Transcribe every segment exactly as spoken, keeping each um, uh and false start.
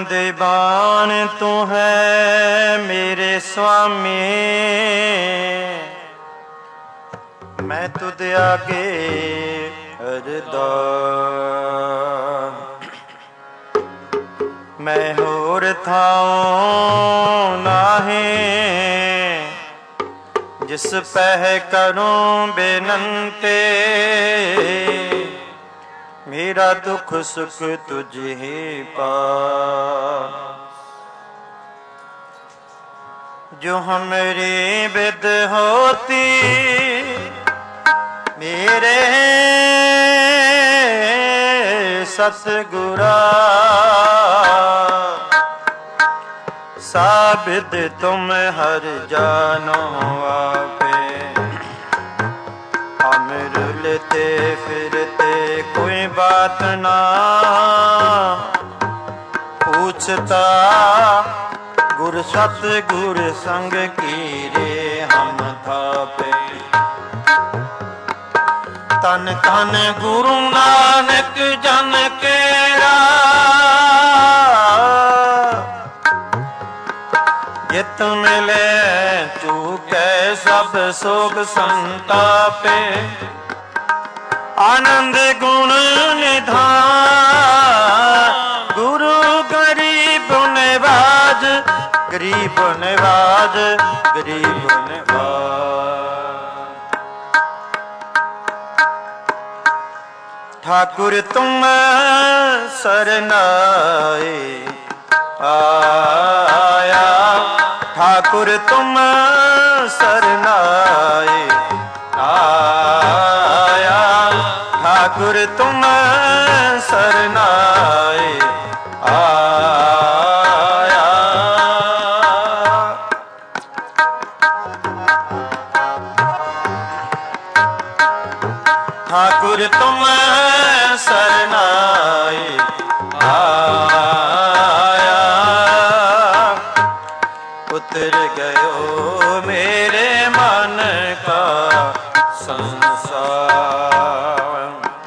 ਦੀਵਾਨ ਤੂੰ ਹੈ ਮੇਰੇ ਸੁਆਮੀ, ਮੈਂ ਤੁਧ ਆਗੇ ਅਰਦਾਸ। ਮੈਂ ਹੋਰ ਥਾਉ ਨਾਹੀਂ, ਜਿਸ ਪਹਿ ਕਰੂੰ ਬੇਨੰਤੇ। मेरा दुख सुख तुझ ही पास। जो हमरी विद होती मेरे सतगुरा, साबिद तुम हर जानो आपे। हम रुलते फिरते कोई बात ना पूछता, गुर सत गुर संग कीरे हम थापे। तन तन गुरु नानक जन केरा, जित मिले चूके सब सोग संतापे। आनंद गुण निधान गुरु गरीब निवाज, गरीब निवाज गरीब निवाज। ठाकुर तुम सरनाए आया, ठाकुर तुम सरनाए आया, ठाकुर तुम सरनाए आया। ठाकुर तुम सरनाए आया। उतर गयो मेरे मन का संसार,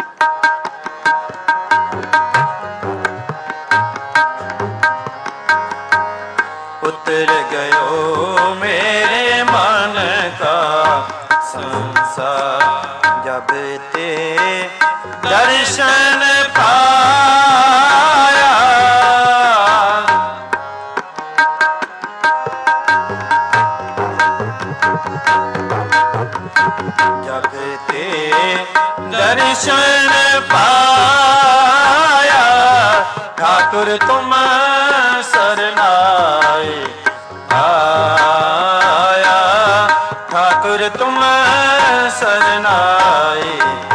उतर गयो मेरे मन का संसार। जब ते दर्शन पाया, जब ते दर्शन पाया। ठाकुर तुम सरनाए आया, ठाकुर तुम सरनाए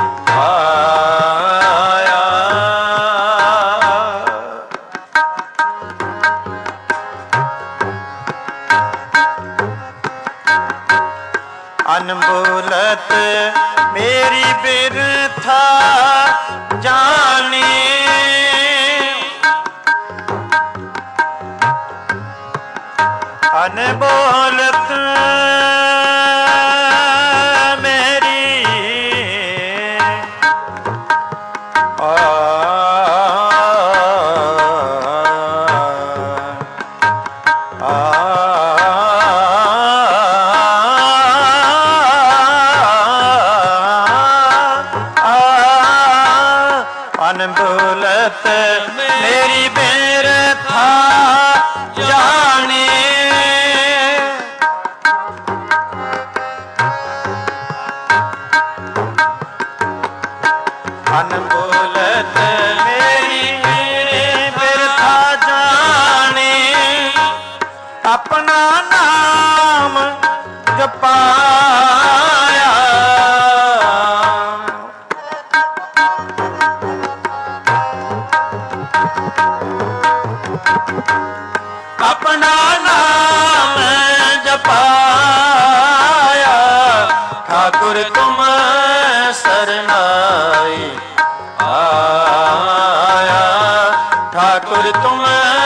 आया। अनबोलत मेरी बिरथा जानी, अनबोलत मेरी आ, आ, अनबोलत मेरी बिरथा जानी, अनबोलत मेरी बिरथा जानी। अपना नाम जपाया, अपना नाम जपाया। ठाकुर तुम सरनाए आया, ठाकुर तुम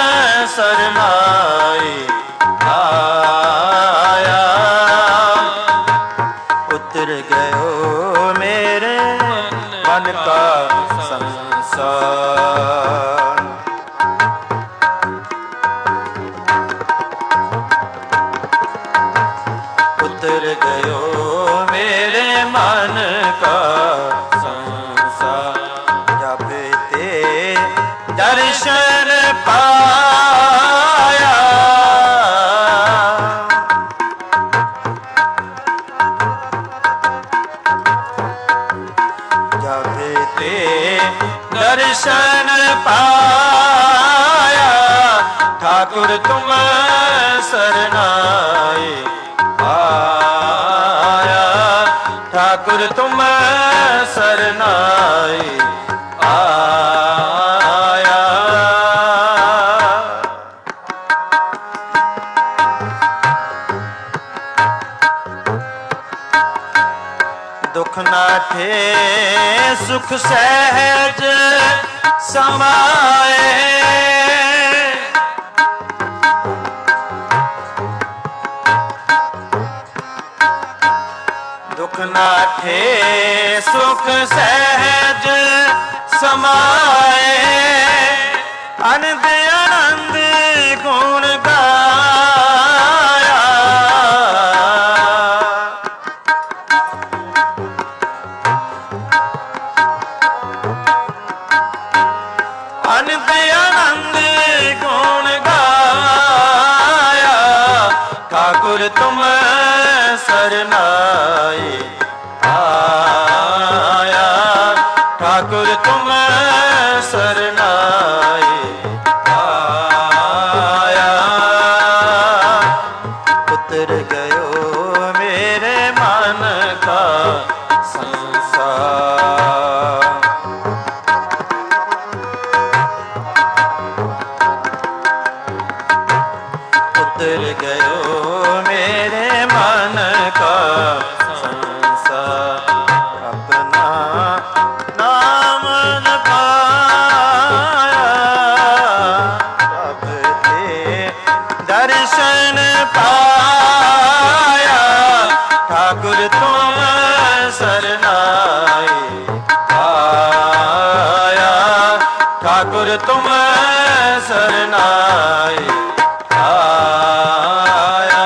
सरनाए आया। उतर गयो मेरे मन का संसार, ते दर्शन पाया, ठाकुर तुम सरनाए आया, ठाकुर तुम सरनाए आया। दुख नाठे सुख सहज समाए, दुख नाठे सुख सहज समाए, आनंद आनंद गुण गाया, आनंद आनंद गुण गाया, ठाकुर तुम सरनाए आया, ठाकुर तुम सरनाए आया। उतर गयो मेरे मन का संसार, उतर गयो मेरे मन का संसार, अपना नाम न पाया, अब ते दर्शन पाया, ठाकुर तुम सरनाए आया, ठाकुर तुम सरनाए आया।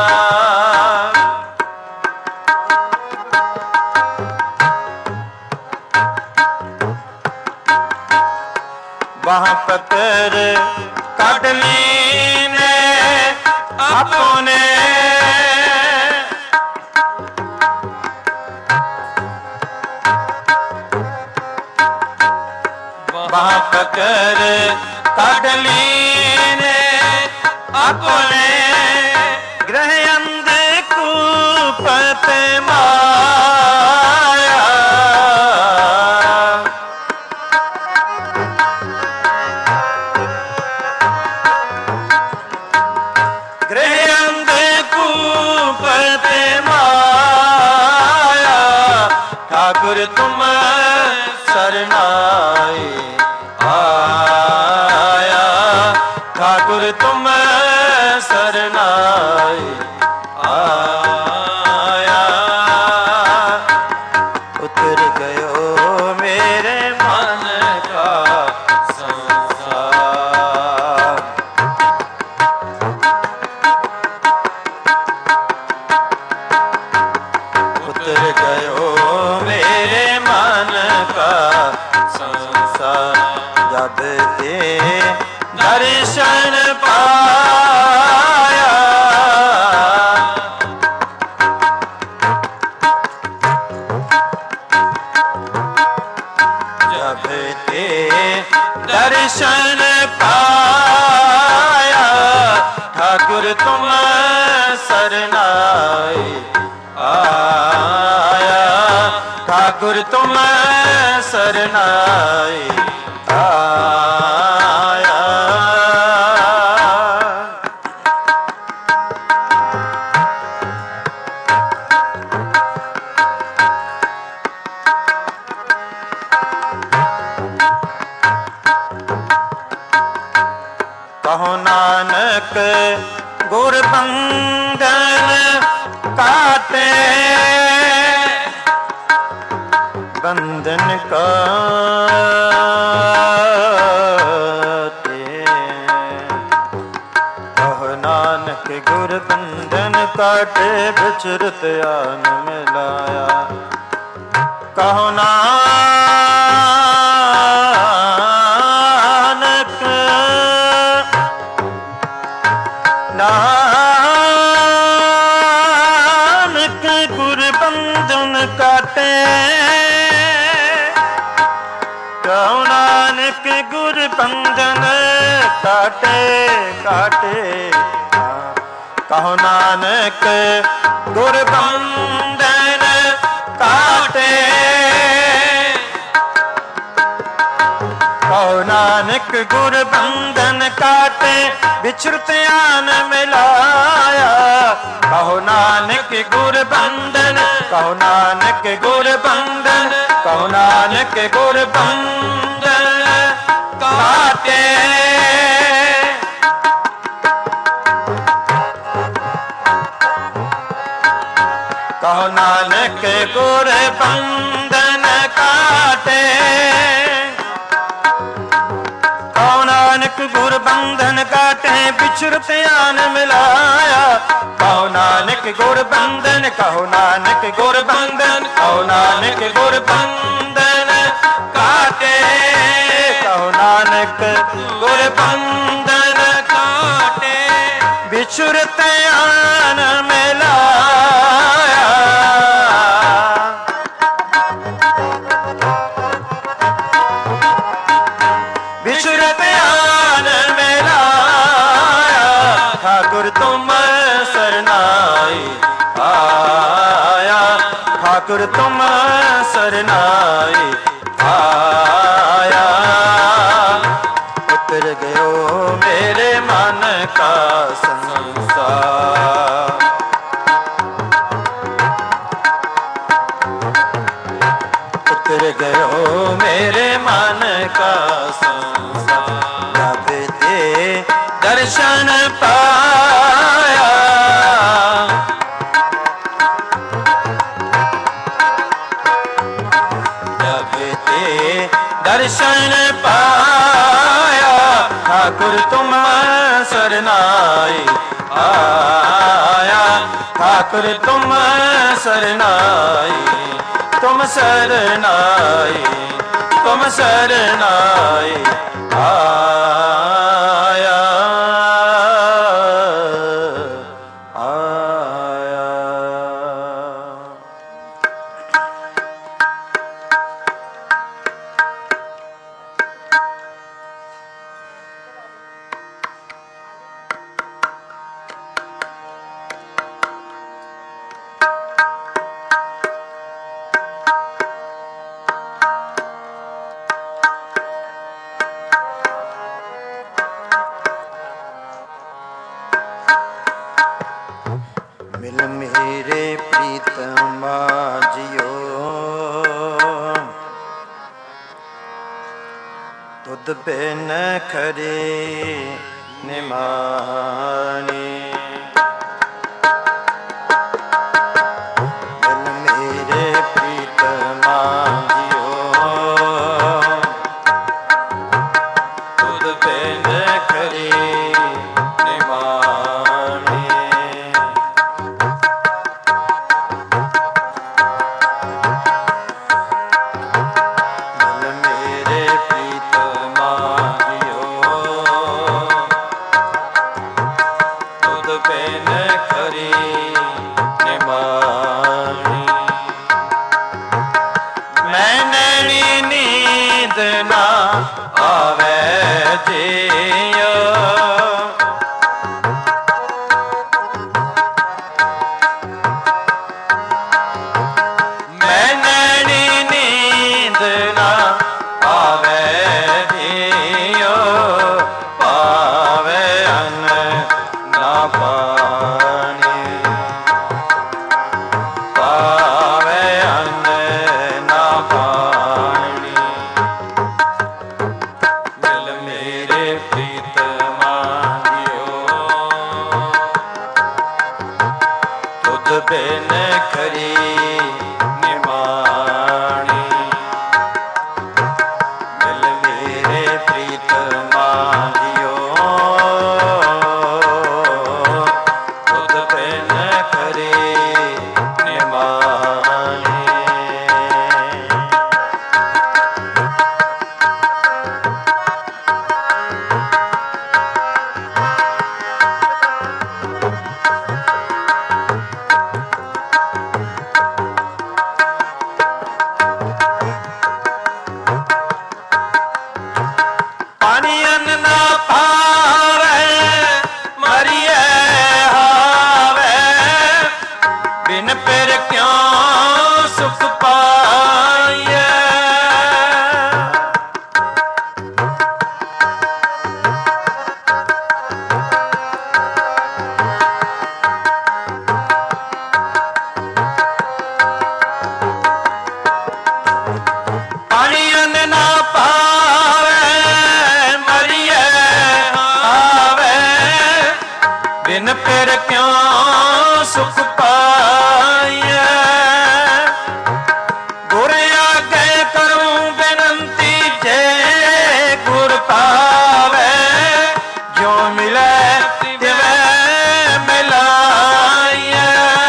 वहाँ पकड़ काट लीने अपने, वहाँ पकड़ काट लीने अपने, ग्रह अंधकूपत माया, ग्रह अंधकूपत माया, ठाकुर तुम सरनाए आया, ठाकुर तुम सरनाए आया। उतर गयो मेरे मन का संसार, उतर गयो मेरे मन का संसार, जब ते दर्शन पाया, जब ते दर्शन पाया, ठाकुर तुम सरनाए आया, ठाकुर तुम सरनाए आया। कहो नानक गुर बंधन काटे, बंधन काटे, कहो नानक गुर बंधन काटे, विचरत आन मिलाया, कहो नानक नानक गुर बंधन काटे, बंधन काटे काटे। कहो नानक गुर बंधन काटे। कहो नानक गुर बंधन काटे बिछुरत आन मिलाया। कहो नानक गुर बंधन कहो नानक गुर बंधन कहो नानक गुर बंधन काटे। कहो नानक गुर बंधन काटे। कहो नानक गुर बंधन काटे बिछुरत आन मिलाया। कहो नानक गुर बंधन कहो नानक गुर बंधन कहो नानक गुर बंधन काटे। कहो नानक गुर बंधन काटे बिछुरत आन मिलाया। बिछुरत आन मिलाया। ठाकुर तुम सरनाई आया। ठाकुर तुम सरनाई आया। उतर गयो मेरे मन का संसार। उतर गयो मेरे मन का संसार। जब ते दर्शन पाया। जब ते दर्शन पाया। ठाकुर तुम सरनाई आया। ठाकुर तुम सरनाई तुम सरनाई तुम सरनाई आया आया। मिल मेरे प्रीतमा जियो तुद बिन खरे निमानी। मिल मेरे प्रीतमा जियो तुद बिन खरे ना आवे जियो। मैं नैनी नींद ना आवे जियो। पावे अन्न ना पानी। पावे अन्न ना पानी। मेरे प्रीत सुख पाइए। गुर आगे करूं बेनंती जे गुर पावे, जो मिले तिवे मिलाइए।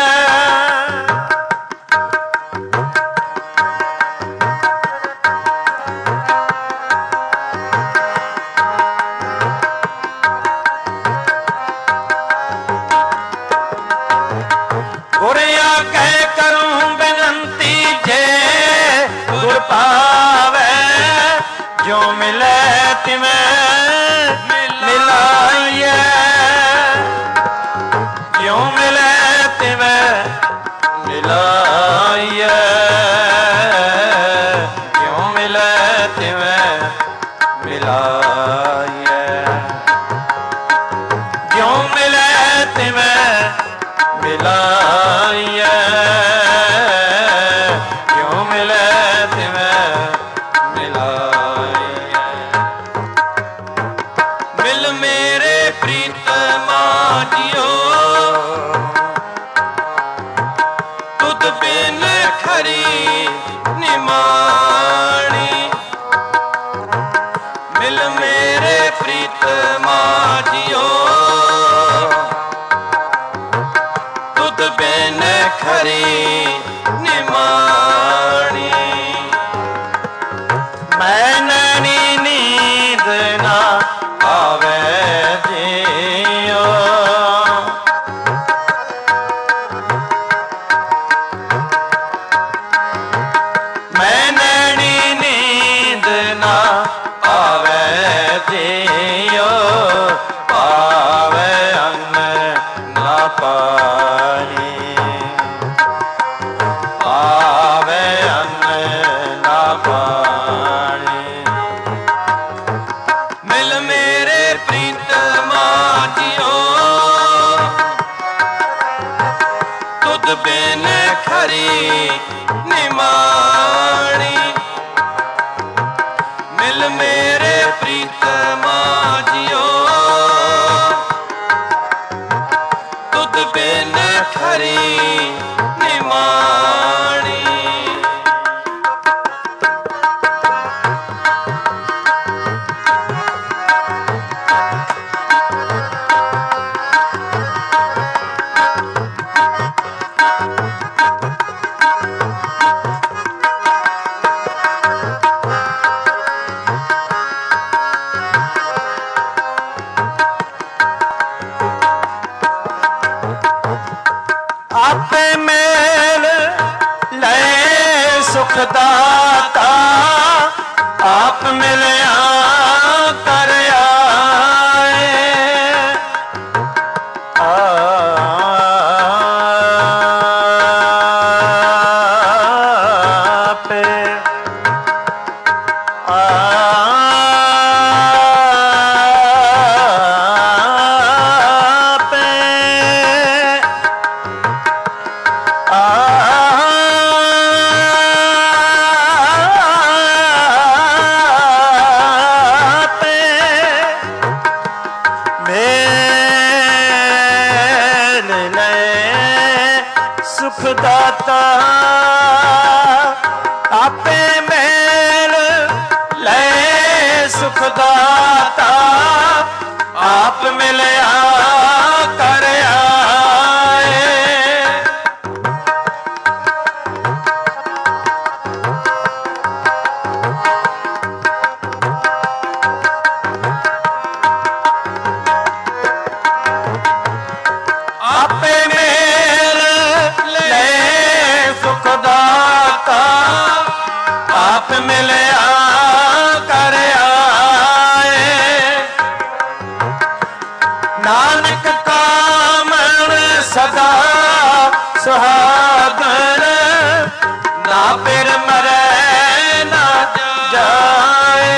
गुर आगे करूं बेनंती जे गुर पावे, जो मिले तिवें मिलाइए। जो मिले तिवें मिलाइए। जो मिले तिवें मिलाइए। जो मिले तिवें मिलाइए। क्यों मिले तिवें मिलाइए। मिल मेरे प्रीतमा जियो, तुद बिन खरी निमाणी। मिल मेरे प्रीतमा जियो, तुद बिन खरी निमाणी। मैं नैनी नींद ना आवे जियो, मैं नैनी नींद ना आवे जियो। पावे अन्न ना पानी, पावे अन्न ना पानी। मिल मेरे प्रीतमा जियो, तुद बिन खरी निमाणी। मिल मेरे प्रीतमा जियो, तुद बिन खरी निमाणी। आपे मेल ले सुख दाता, आप मिलया कर आए। आपे सुख दाता, आपे मेल ले सुख दाता। आप मिलया कर आए। आपे मेल ले सुख दाता, आप मिलया कर आए। नानक कामण सदा सुहागन, ना फिर मरे ना जाए।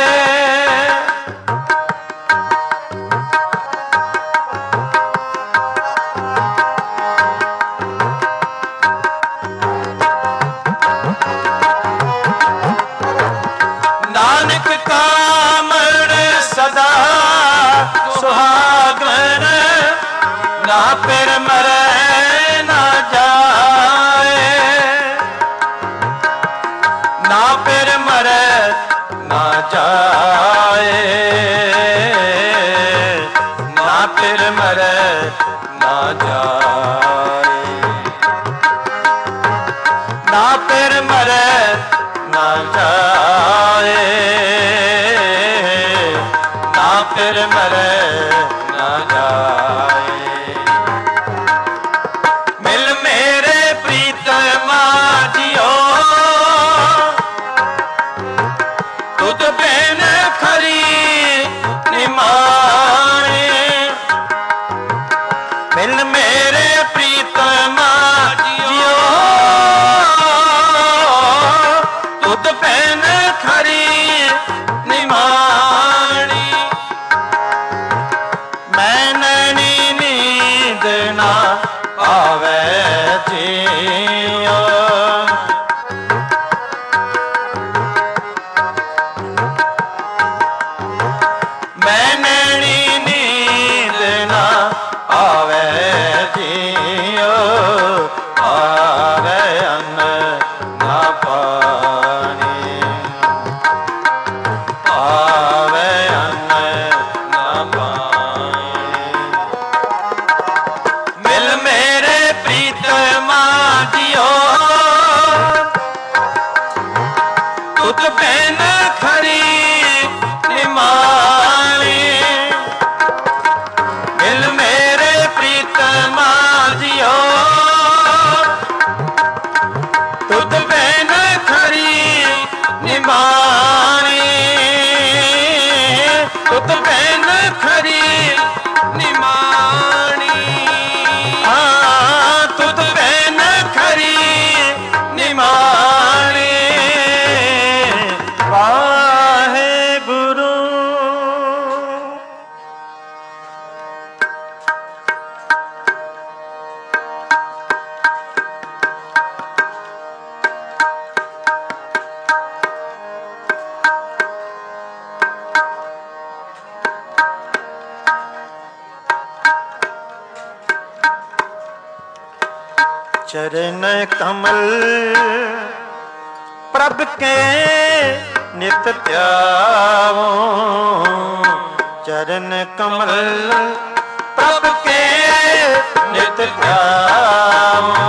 नानक कामण सदा सुहागन, ना फिर मरे ना जाए, ना फिर मरे ना जाए, ना फिर मरे ना जाए। मिल मेरे प्रीतमा जियो, तुझ बिन खरी निमाने। मिल मेरे प्रीतमा जियो, तुझ बिन खरी निमानी। मैं नैनी नींद ना आवे जियो, मैं नैनी नींद ना आवे जियो, आवे अन्न ना पानी, आवे अन्न ना पानी। मिल मेरे प्रीतमा जियो, तुझ बिन खरी निमानी। मिल मेरे प्रीतमा जियो, तुझ बिन खरी निमानी, तुझ बिन खरी निमानी। हाँ तुझ बिन खरी निमानी। वाहे गुरु चरण कमल प्रभ के नित ध्यावो, चरण कमल प्रभ के नित ध्यावो।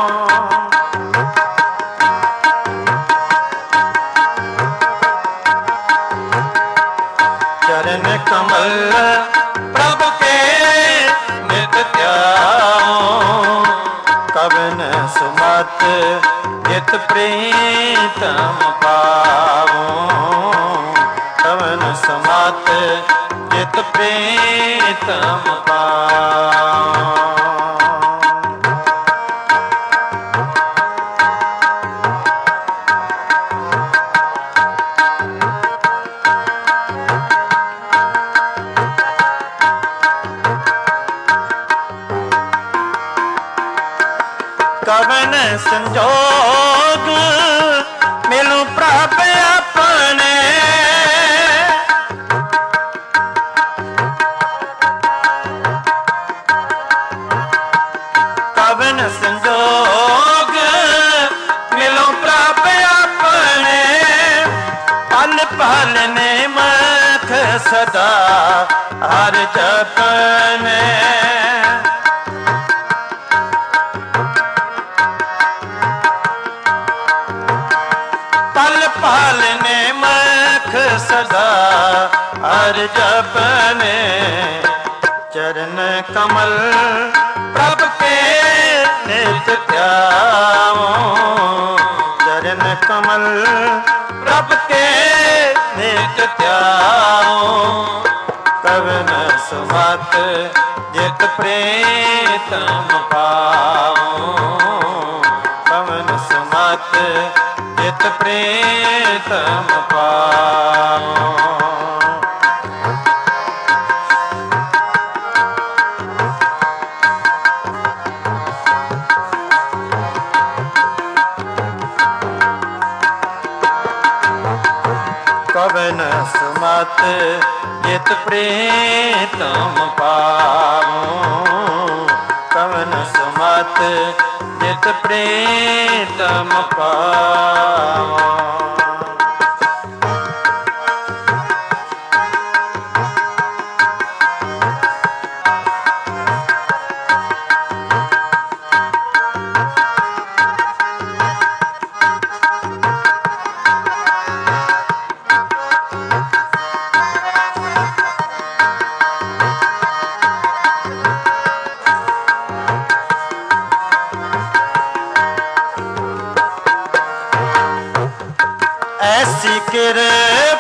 चरण कमल प्रभ के नित ध्यावो, कवन सुमत हित प्रीतम पावो, कवन सुमत हित प्रीतम पावो। कवन संजोग मिलूं प्रभ अपने, कवन संजोग मिलूं प्रभ अपने। पल पल ने मख सदा हर जपने, पल पल ने मख सदा हर जपने। चरण कमल प्रभ के नित ध्यावो, चरण कमल प्रभ के नित ध्यावो। कवन सुमत जित प्रीतम पावो, कवन सुमत जित प्रीतम पावो। कवन सुमत जित प्रीतम पावो, कवन सुमत जित प्रीतम पावो।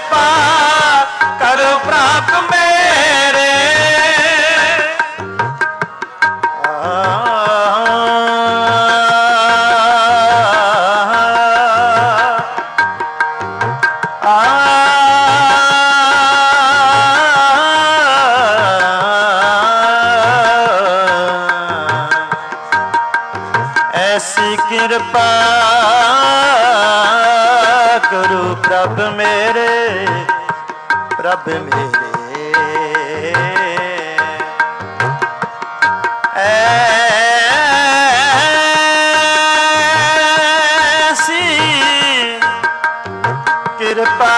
ਕਿਰਪਾ ਕਰੋ ਪ੍ਰਭ ਮੇਰੇ। ऐसी कृपा करो प्रभ मेरे, प्रभ मेरे। ऐसी कृपा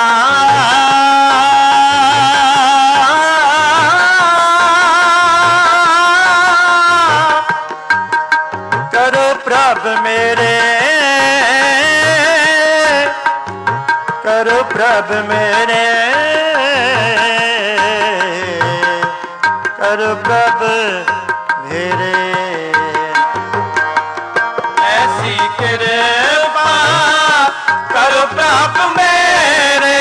करो प्रभ मेरे, करो प्रभ मेरे, करो प्रभ मेरे। ऐसी कृपा करो प्रभ मेरे।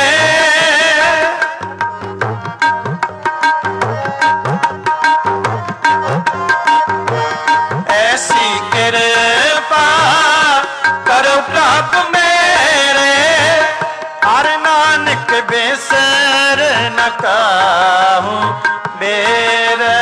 ऐसी कृपा करो प्रभ मेरे। हर नानक बेसर न काहूँ मेरे।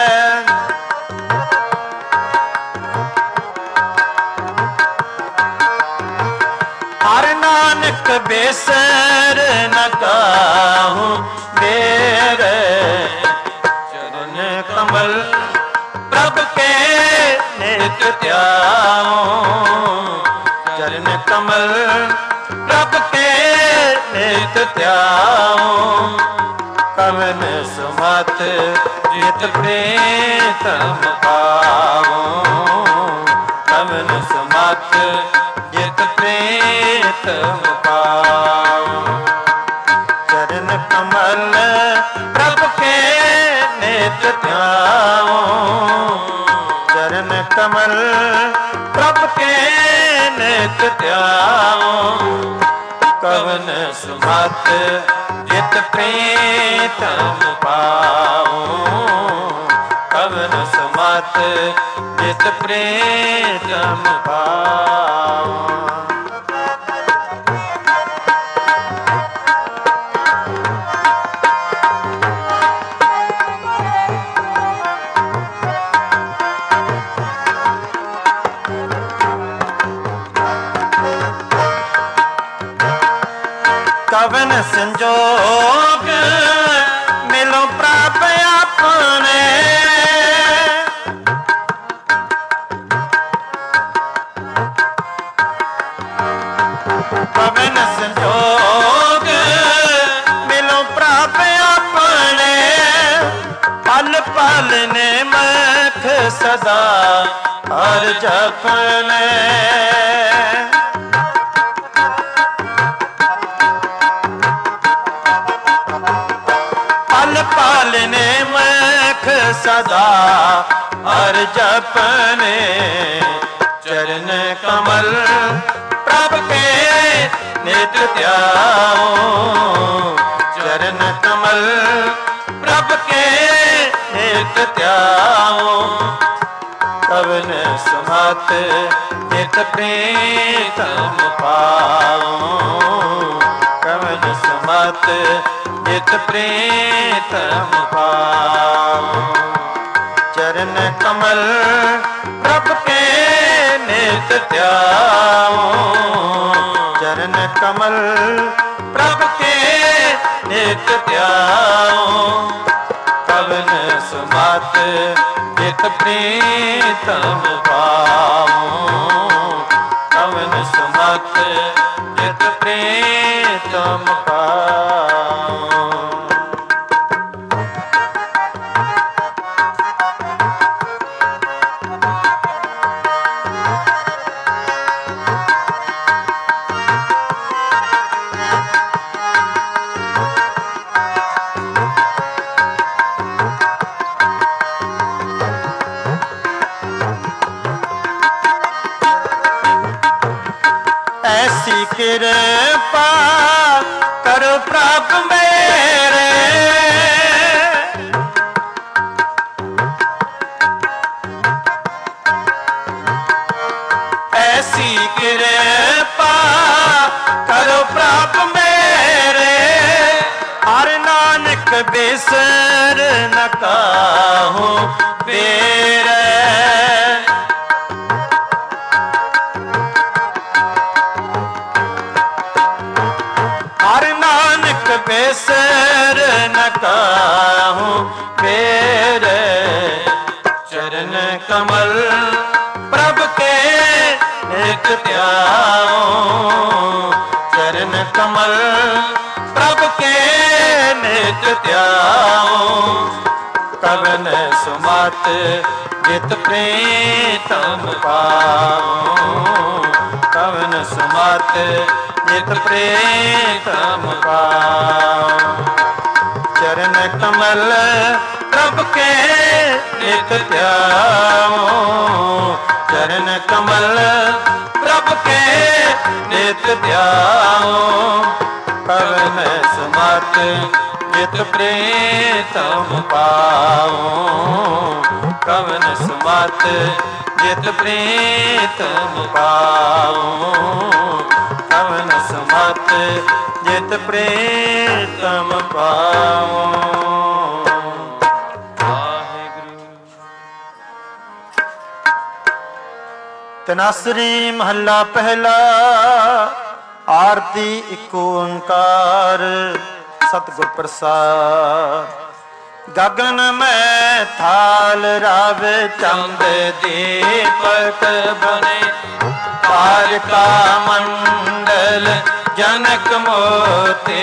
हर नानक बेसर न काहूँ मेरे। चरण कमल प्रभ के नित ध्याऊं। चरण कमल प्रभ के नित ध्याऊं। कवन सुमत जित प्रीतम पाऊं। कवन सुमत जित प्रीतम पाऊं। चरण कमल प्रभ के नित ध्याऊं। चरण कमल प्रभ के नित ध्याऊं। कवन सुमत जित प्रीतम पाऊं। कवन सुमत जित प्रीतम पाऊं। कवन संजोग मिलो प्रभ अपने। कवन संजोग मिलो प्रभ अपने। पल पल ने मख सदा हर जपने। पालने मख सदा हर जपने। चरण कमल प्रभ के नित ध्याऊं। चरण कमल प्रभ के नित ध्याऊं। कवन सुमत जित प्रीतम पाऊं। कवन सुमत जित प्रीतम पाऊं। चरण कमल प्रभ के नित ध्याऊं। चरण कमल प्रभ के नित ध्याऊं। कवन सुमत जित प्रीतम पाऊं। कवन सुमत जित प्रीतम पाऊं। ऐसी कृपा करो ਮੇਰੇ, ऐसी कृपा करो प्रभु मेरे, हर नानक बिसर न काहू बेरे। हर नानक बिसर न काहू बेरे, चरण कमल प्रभु के नित ध्याओ, चरण कमल प्रभु के नित ध्याओ, कवन सुमत जित प्रीतम पाओ, कवन सुमत जित प्रीतम पाओ, चरण कमल प्रभु के नित ध्याओ, चरण कमल प्रभु के नित ध्याओ, कवन सुमत जित प्रीतम पाओ, कवन सुमत जित प्रीतम पाओ, कवन सुमत जित प्रीतम पाओ। तनासरी महला पहला। आरती इक ओंकार सतगुर प्रसाद। गगन में थाल रावे चंद दीपक बने, पार का मंडल जनक मोते,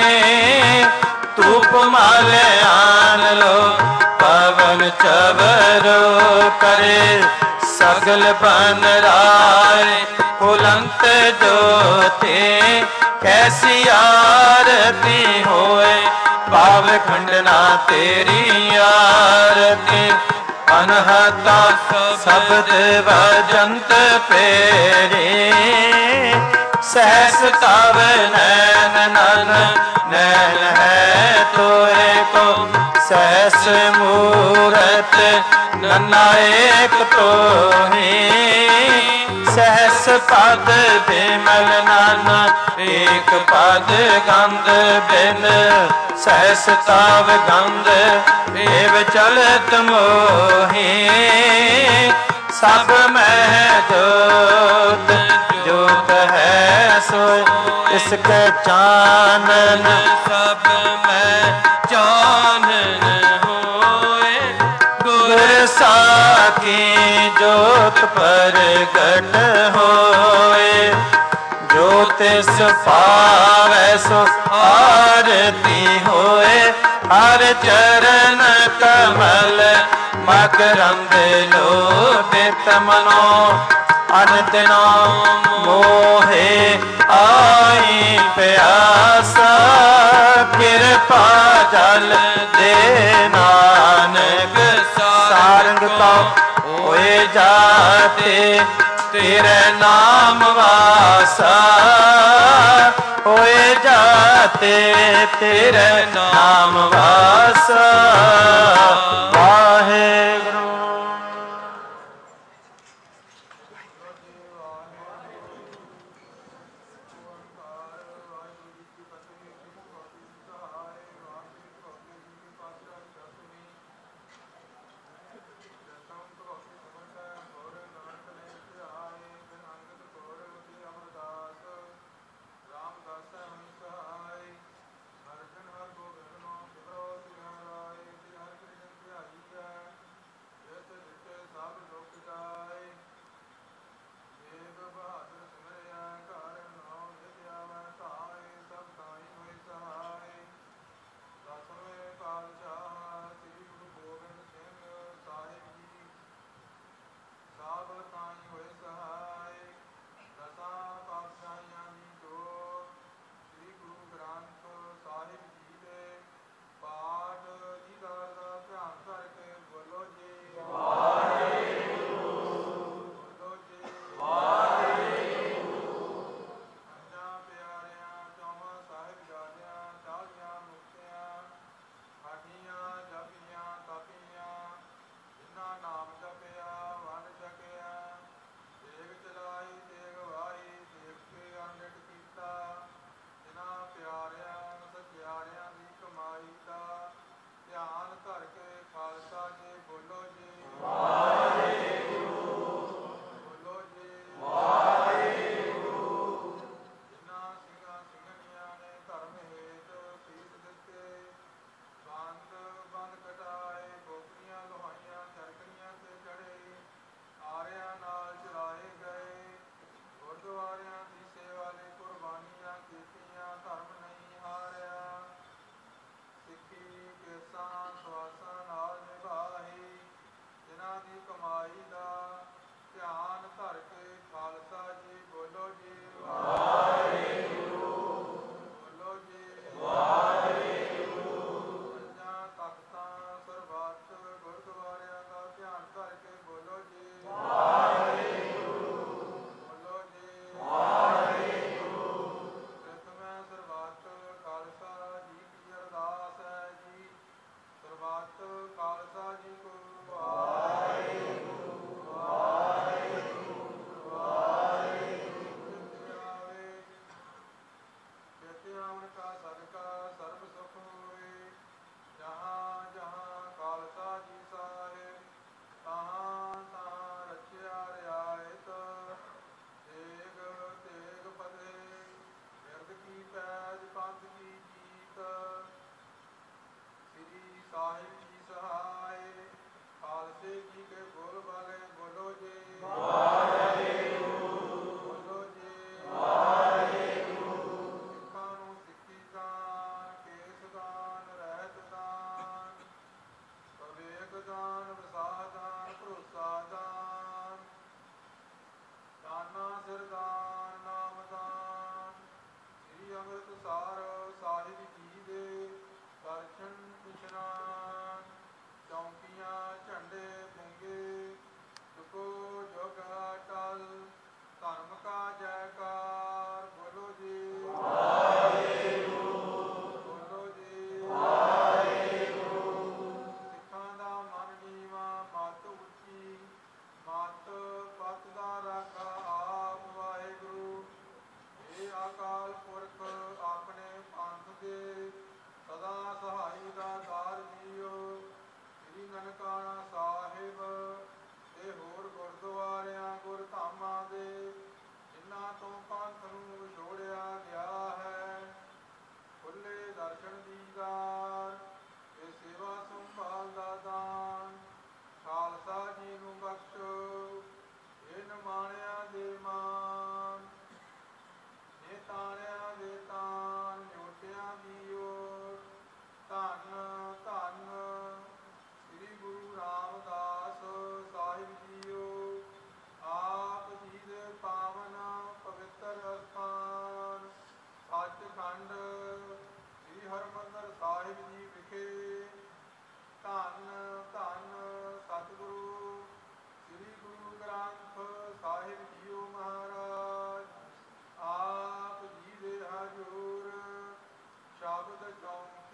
धूप माले आन लो पवन चवरो करे, सगल बन राय बुलंत जोते, कैसी आरती होए पाव खंडना तेरी आरती, अनहता शब्द भजंत पेरे, सहस तव नैन नन नैन है तोए को, सहस मूरत नन्ना एक तो ही, सहस पद बिमल नाना एक पद गंध बिन, सहस ताव गंध एव चलत मोही, सब में जोत जोत है सोय इसके चानन, सब में चानन होए, गुर साकी जोत प्रगट होए, जो तिस पावै सो आरती होए, हर चरण कमल मकरंद लोभित मनो, अनदिनो मोहे आई प्यासा, कृपा जल दे नानक सारंग का होए जाते, तेरे नाम वासा होए जाते, तेरे नाम वासा। वाहेगुरु।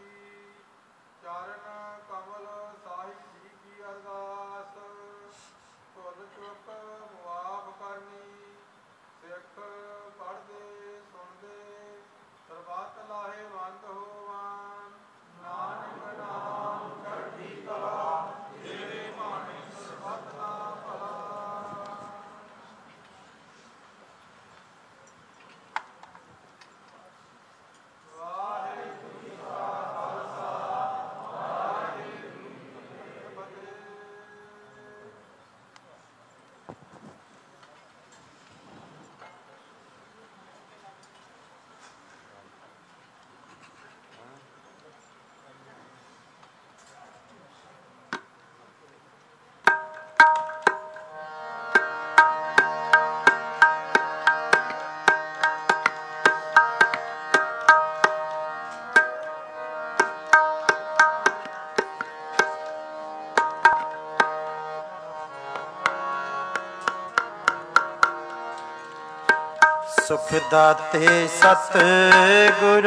ਸੁਖ ਦਾਤੇ ਸਤਿਗੁਰ,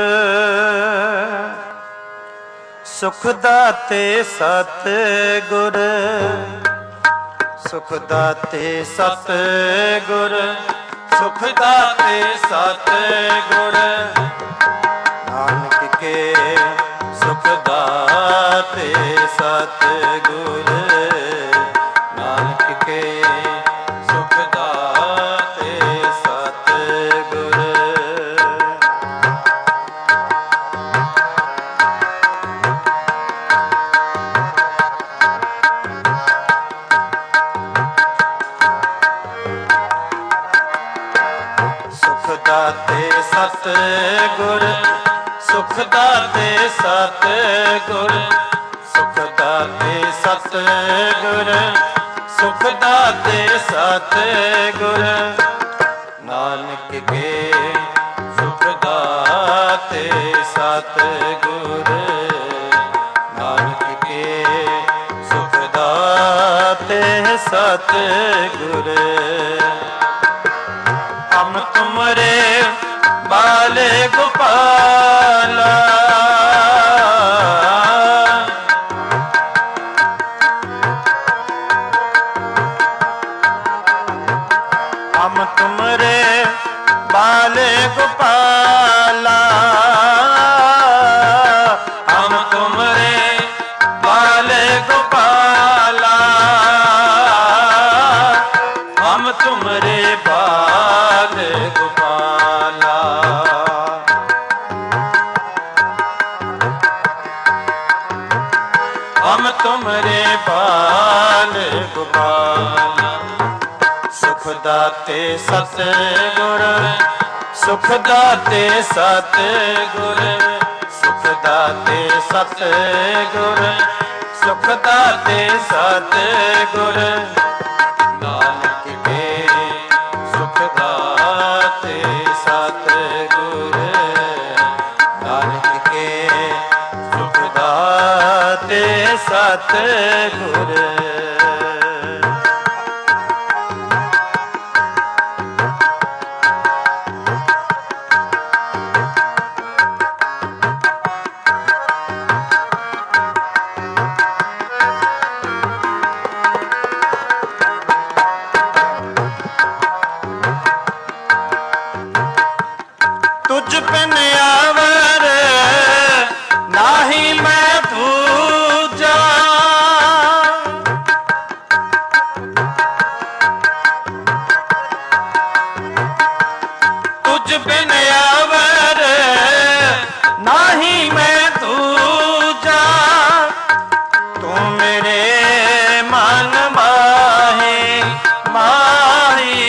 ਸੁਖ ਦਾਤੇ ਸਤਿਗੁਰ, ਸੁਖ ਦਾਤੇ ਸਤਿਗੁਰ, ਸੁਖ ਦਾਤੇ ਸਤਿਗੁਰ, ਨਾਨਕ ਕੇ ਸੁਖ ਦਾਤੇ ਸਤਿਗੁਰ, ਨਾਨਕ ਕੇ ਸੁਖ ਦਾਤੇ ਸਤਿਗੁਰ। ਸੁਖ ਦਾਤੇ ਸਤਿਗੁਰ, ਸੁਖ ਦਾਤੇ ਸਤਿਗੁਰ, ਸੁਖ ਦਾਤੇ ਸਤਿਗੁਰ, ਸੁਖ ਦਾਤੇ ਸਤਿਗੁਰ, ਨਾਨਕ ਕੇ ਸੁਖ ਦਾਤੇ ਸਤਿਗੁਰ, ਨਾਨਕ ਕੇ ਸੁਖ ਦਾਤੇ ਸਤਿਗੁਰ। ਹਮ ਤੁਮਰੇ ਬਾਲੇ ਗੋਪਾਲਾ, ਹਮ ਤੁਮਰੇ ਬਾਲੇ ਗੋਪਾਲਾ, ਹਮ ਤੁਮਰੇ ਬਾਲੇ ਗੋਪਾਲਾ, ਹਮ ਤੁਮਰੇ ਬਾਲੇ ਗੋਪਾਲਾ। ਹਮ ਤੁਮਰੇ ਬਾਲ ਗੋਪਾਲਾ। ਸੁਖ ਦਾਤੇ ਸਤਿਗੁਰ, ਸੁਖ ਦਾਤੇ ਸਤਿਗੁਰ, ਸੁਖ ਦਾਤੇ ਸਤਿਗੁਰ, ਸੁਖ ਦਾਤੇ ਸਤਿਗੁਰ, ਨਾਨਕ ਕੇ ਸੁਖ ਦਾਤੇ ਸਤਿਗੁਰ, ਨਾਨਕ ਕੇ ਸੁਖ ਦਾਤੇ ਸਤਿਗੁਰ। ਤੁਝ ਬਿਨ ਆਵਰ ਨਾਹੀ ਮੈਂ ਦੂਜਾ, ਤੁਝ ਬਿਨ ਆਵਰ ਨਾਹੀ ਮੈਂ ਦੂਜਾ, ਤੂੰ ਮੇਰੇ ਮਨ ਮਾਹੀ ਮਾਹੀ,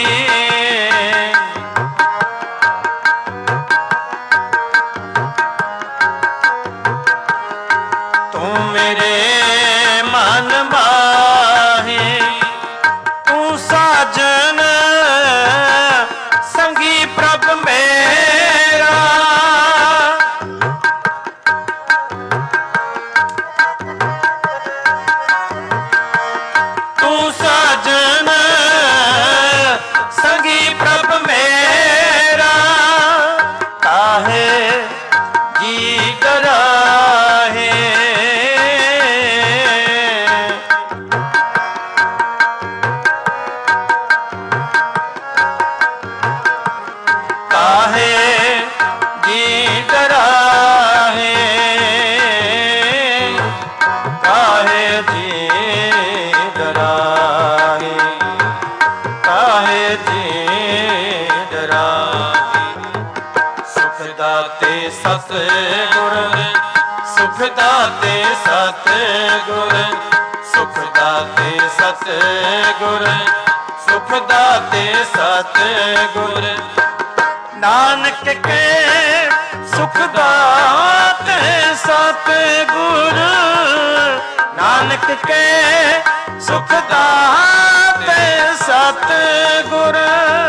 ਤੂੰ ਮੇਰੇ ਮਨ ਮਾਹੀ, ਤੂੰ ਸਾਜਨ ਸੰਗੀ ਪ੍ਰਭ ਮੇਰਾ, ਤੂੰ ਸਾਜਨ ਸੰਗੀ ਪ੍ਰਭ ਮੇਰਾ, ਕਾਹੇ ਜੀ ਡਰਾਏ काहे जी डराए, काहे जी डराए। सुख दाते सतगुर, सुख दाते सतगुर, सुख दाते सतगुर, सुख दाते सतगुर। नानक के सुख दाते सतगुर, नानक के सुख दाते सतगुर।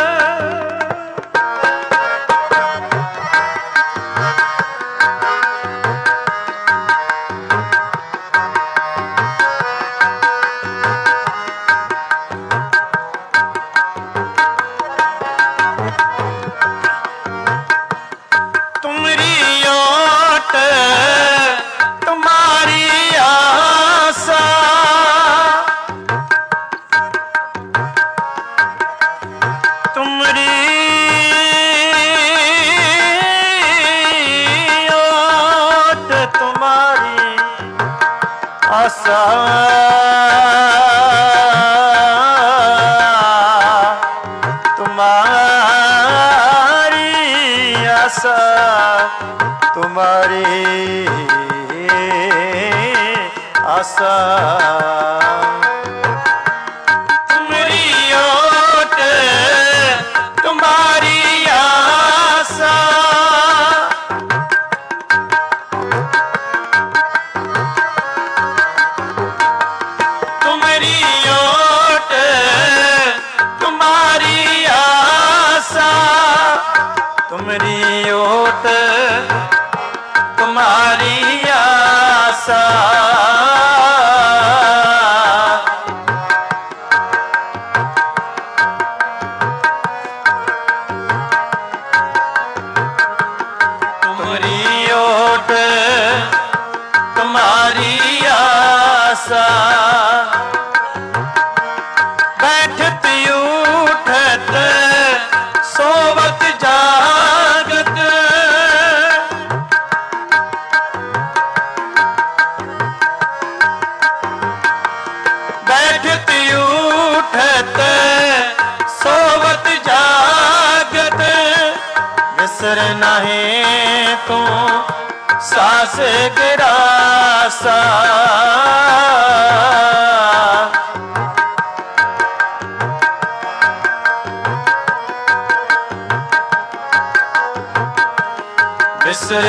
बिसर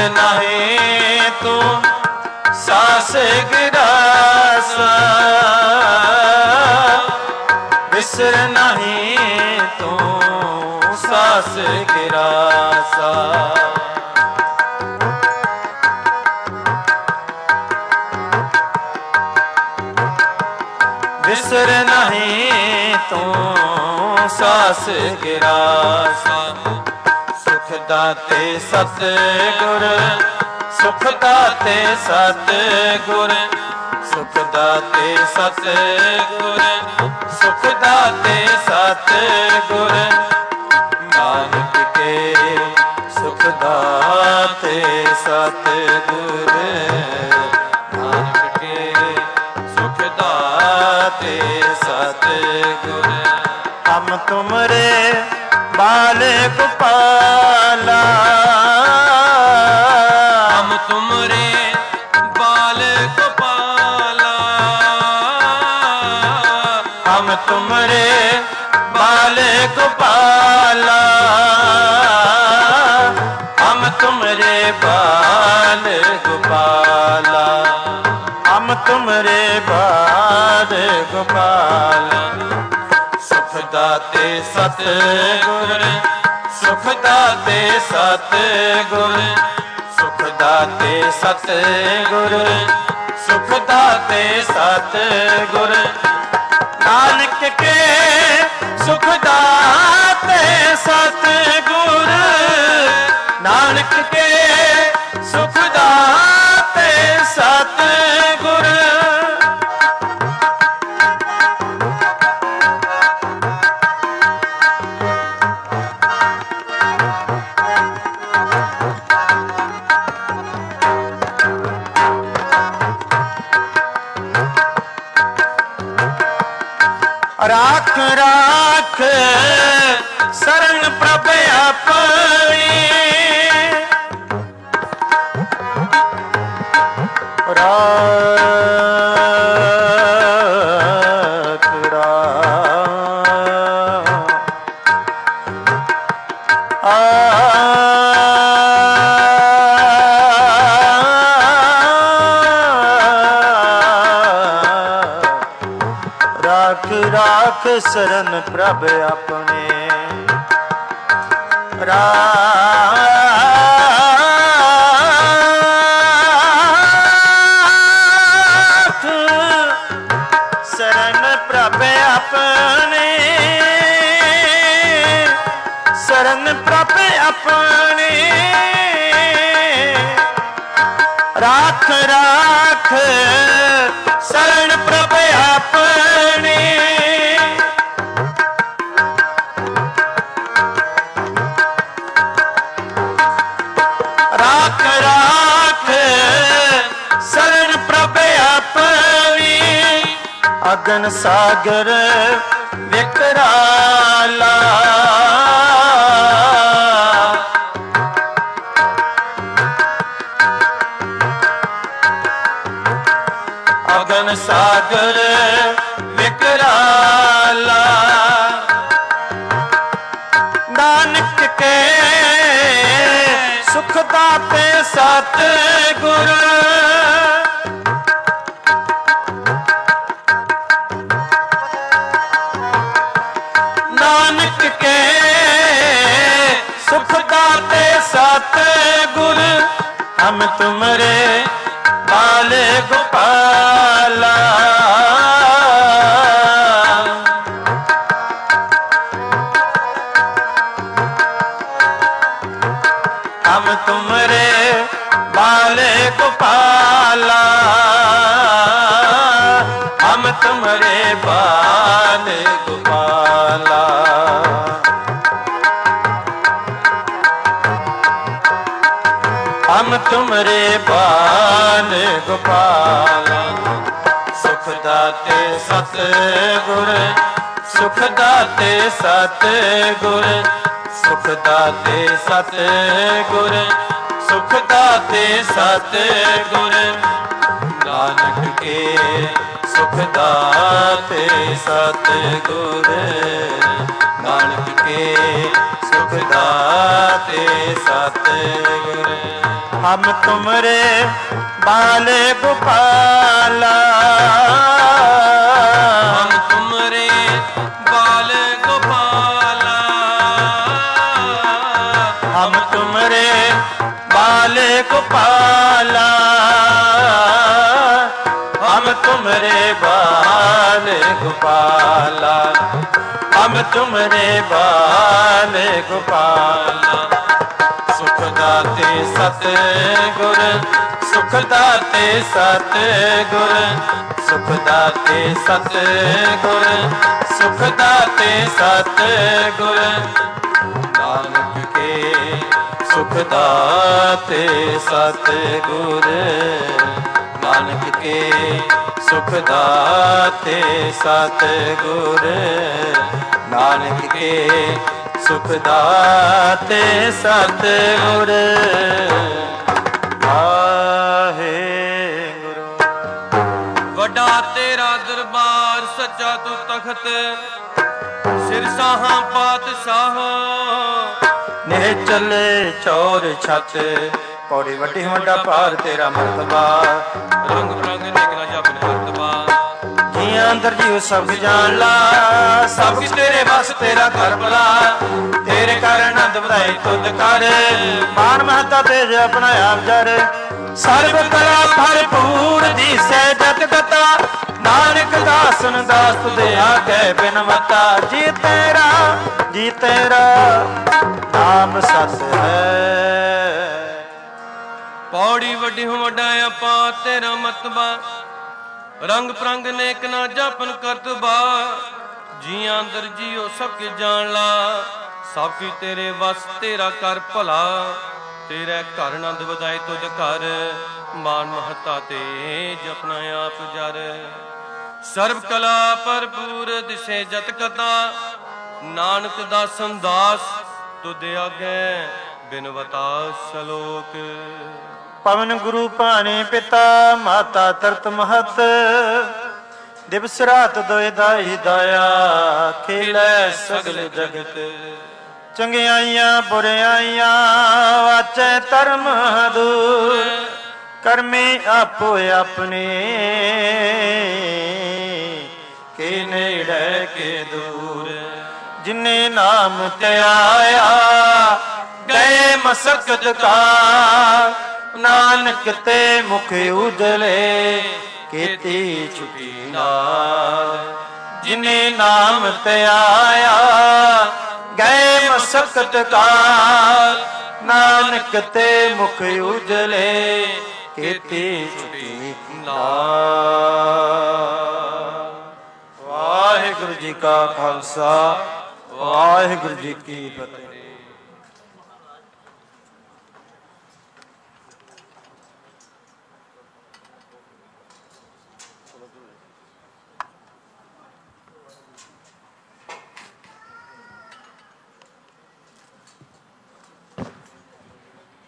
नहीं तू सास गिरासा, बिसर नहीं तू सास गिरासा। बिसर नहीं तू सास गिरासा। सुख दाते सतगुर, सुख दाते सतगुर, सुख दाते सतगुर, सुख दाते सतगुर। नानक के सुख दाते सतगुर, नानक के सुख दाते सतगुर। हम तुमरे बाल गोपाला, हम तुमरे बाल गोपाला, हम तुमरे बाल गोपाला, हम तुमरे बाल गोपाला, हम तुमरे बाल गोपाला। सुख दाते सतगुर, सुख दाते सतगुर, सुख दाते सतगुर, सुख दाते सतगुर। नानक के सुख दाते सतगुर, नानक के सुख दाते सतगुर। राख राख शरण प्रभ अपनी राख राख आ राख शरण प्रभ अपने राख शरण प्रभ अपने शरण प्रभ अपने राख राख शरण प्रभ अपने राख राख शरण प्रभ अपनी अगन सागर विकराला अगन सागर विकराला नानक के सुख दाते सतगुर नानक के सुख दाते सतगुर हम तुमरे बाले गोपाला हम तुमरे बाले गोपाला हम तुमरे बाले गोपाला हम तुमरे बाल गोपाला सुख दाते सतगुर सुख दाते सतगुर सुख दाते सतगुर सुख दाते सतगुर नानक के सुख दाते सतगुर नानक के सुख दाते सतगुर हम तुमरे बाले गोपाला हम तुमरे बाल गोपाला हम तुमरे बाले गोपाला हम तुमरे बाले गोपाला हम तुमरे बाले गोपाला सुख दाते सतगुर सुख दाते सतगुर सुख दाते सतगुर सुख दाते सतगुर नानक के सुख दाते सतगुर नानक के सुख दाते सतगुर नानक के सुख दाते सतगुर वाहेगुरु। वड्डा तेरा दरबार सच्चा तू तखत सिर साहा पातशाह ने चले चौर छत पौड़ी वड्डी वड्डा पार तेरा मरतबा रंग रंग निकला जब मरतबा जियां अंदर जीव सब जान ला सब किस तेरे बस तेरा कर भला तेरे कर आनंद ਵਧਾਏ तुद कर मान महता तेज अपना आप जर सर्व कला भरपूर दी सह जत गता नानक दासन दास तुदे आके बिनवता जी तेरा जी तेरा नाम सस है पौड़ी वड्डी वड्डा आपा तेरा मतबा रंग प्रंग नेक ना जापन करतबा जियां अंदर जियो सबके जान ला सब की तेरे वस तेरा कर भला तेरा घर आनंद ਵਧਾਏ तुद कर मान महता तेज अपना आप जर ਸਰਬ ਕਲਾ ਭਰਪੂਰ ਦਿਸੇ ਜਤ ਕਤਾ, ਨਾਨਕ ਦਾਸਨ ਦਾਸ ਤੁਧ ਆਗੇ ਬਿਨਵਤਾ ਸ਼ਲੋਕ। ਪਵਨ ਗੁਰੂ ਭਾਣੇ ਪਿਤਾ ਮਾਤਾ ਤਰਤ ਮਹਤ, ਦਿਵਸ ਰਾਤ ਦੋਇ ਦਾਈ ਦਾਇਆ ਖੇਲੇ ਸਗਲ ਜਗਤ। ਚੰਗਿਆਈਆਂ ਬੁਰਿਆਈਆਂ ਵਾਚੈ ਧਰਮ ਦੂਰ, ਕਰਮੇ ਆਪੋ ਆਪਣੇ ਕੇ ਨੇੜੇ ਕੇ ਦੂਰ। ਜਿਨੇ ਨਾਮ ਧਿਆਇਆ ਗਏ ਮਸਕਤ ਕਾ, ਨਾਨਕ ਤੇ ਮੁਖ ਉਜਲੇ ਕੀਤੀ ਛੁਟੀ ਨਾਲ। ਜਿਨੇ ਨਾਮ ਧਿਆਇਆ ਗਏ ਮਸਕਤ ਕਾਲ, ਨਾਨਕ ਤੇ ਮੁਖ ਉਜਲੇ ਕੀਤੀ ਛੁਟੀ ਨਾਲ। ਵਾਹਿਗੁਰੂ ਜੀ ਕਾ ਖਾਲਸਾ, ਵਾਹਿਗੁਰੂ ਜੀ ਕੀ ਫਤਿਹ।